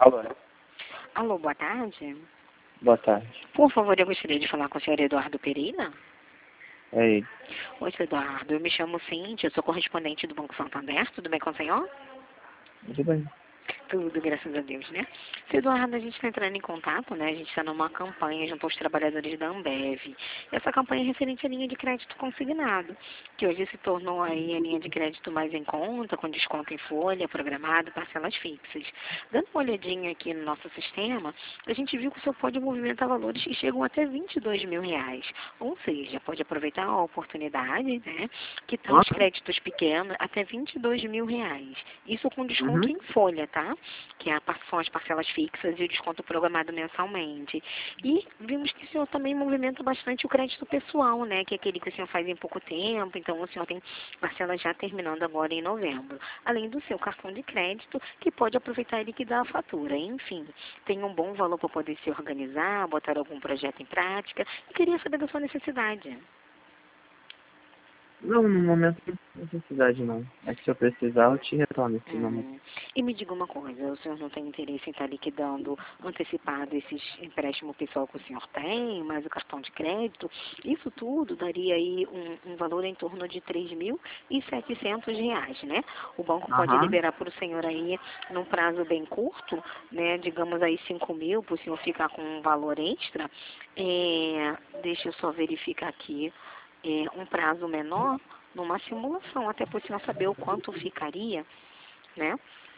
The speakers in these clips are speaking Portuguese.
Alô? Alô, boa tarde. Boa tarde. Por favor, eu gostaria de falar com o senhor Eduardo Pereira. É ele. Oi, senhor Eduardo. Eu me chamo Cíntia, eu sou correspondente do Banco Santander. Tudo bem com o senhor? Tudo bem. Tudo, graças a Deus, né? Seu Eduardo, a gente está entrando em contato, né? A gente está numa campanha junto aos trabalhadores da Ambev. Essa campanha é referente à linha de crédito consignado, que hoje se tornou aí a linha de crédito mais em conta, com desconto em folha, programado, parcelas fixas. Dando uma olhadinha aqui no nosso sistema, a gente viu que o senhor pode movimentar valores que chegam até R$22 mil. Ou seja, pode aproveitar a oportunidade, né? Que tá os créditos pequenos até R$22 mil. Isso com desconto em folha, tá? Que são as parcelas fixas e o desconto programado mensalmente. E vimos que o senhor também movimenta bastante o crédito pessoal, né? Que é aquele que o senhor faz em pouco tempo, então o senhor tem parcelas já terminando agora em novembro. Além do seu cartão de crédito, que pode aproveitar e liquidar a fatura. Enfim, tem um bom valor para poder se organizar, botar algum projeto em prática. E queria saber da sua necessidade. Não, no momento não tem necessidade não. É que se eu precisar eu te retorno esse momento. E me diga uma coisa, o senhor não tem interesse em estar liquidando antecipado esses empréstimos pessoal que o senhor tem, mais o cartão de crédito? Isso tudo daria aí um valor em torno de R$3.700, né? O banco pode liberar para o senhor aí num prazo bem curto, né? Digamos aí 5 mil, para o senhor ficar com um valor extra. Deixa eu só verificar aqui. Um prazo menor numa simulação, até para o senhor saber o quanto ficaria, né?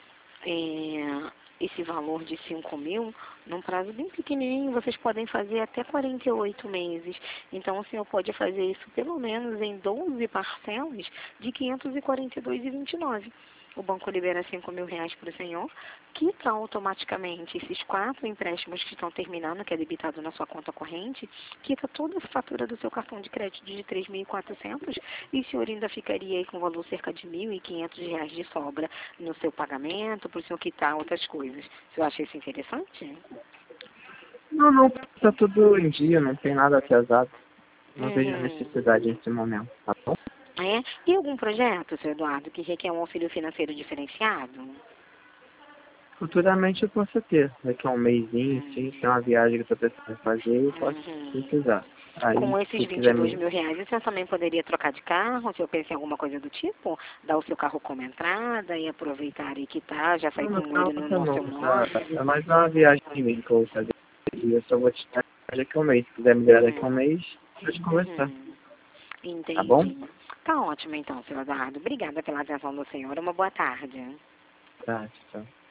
Esse valor de 5 mil, num prazo bem pequenininho, vocês podem fazer até 48 meses. Então, o senhor pode fazer isso pelo menos em 12 parcelas de R$542,29. O banco libera R$5 mil para o senhor, quita automaticamente esses 4 empréstimos que estão terminando, que é debitado na sua conta corrente, quita toda a fatura do seu cartão de crédito de 3.400 e o senhor ainda ficaria aí com valor cerca de R$1.500 de sobra no seu pagamento, para o senhor quitar outras coisas. O senhor acha isso interessante? Não, tá tudo em dia, não tem nada atrasado. Não vejo necessidade nesse momento, tá bom? E algum projeto, seu Eduardo, que requer um auxílio financeiro diferenciado? Futuramente eu posso ter. Daqui a um mêsinho, sim, tem uma viagem que eu tô precisando fazer, eu posso precisar. Aí, Com esses se quiser R$22 me... mil, o senhor também poderia trocar de carro, se eu penso em alguma coisa do tipo? Dar o seu carro como entrada e aproveitar e quitar, já sair com ele no seu nome? É mais uma viagem mesmo que eu vou fazer. E eu só vou te dar daqui a um mês. Se quiser me dar daqui a um mês, pode conversar. Entendi. Tá bom? Tá ótimo então, seu Eduardo. Obrigada pela atenção do senhor. Uma boa tarde. Tá, tchau.